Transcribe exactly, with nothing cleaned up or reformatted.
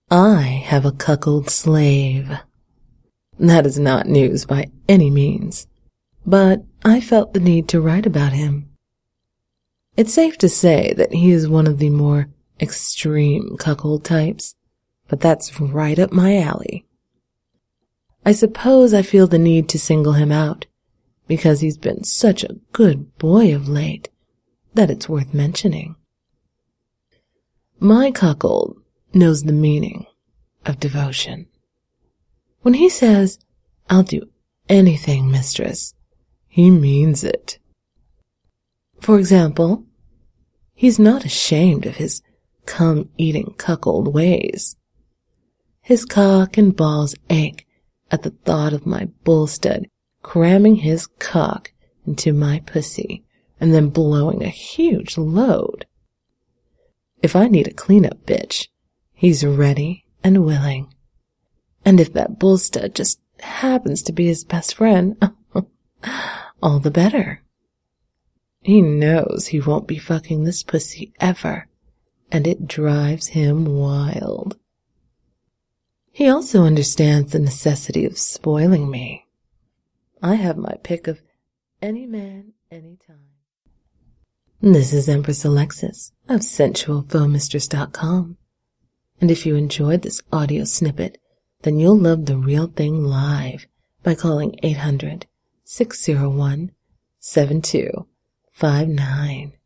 I have a cuckold slave. That is not news by any means, but I felt the need to write about him. It's safe to say that he is one of the more extreme cuckold types, but that's right up my alley. I suppose I feel the need to single him out because he's been such a good boy of late that it's worth mentioning. My cuckold knows the meaning of devotion. When he says, "I'll do anything, mistress," he means it. For example, he's not ashamed of his cum-eating cuckold ways. His cock and balls ache at the thought of my bull stud cramming his cock into my pussy and then blowing a huge load. If I need a cleanup bitch, he's ready and willing. And if that bull stud just happens to be his best friend, all the better. He knows he won't be fucking this pussy ever, and it drives him wild. He also understands the necessity of spoiling me. I have my pick of any man, anytime. This is Empress Alexis of sensual foe mistress dot com. And if you enjoyed this audio snippet, then you'll love the real thing live by calling eight hundred, six oh one, seven two five nine.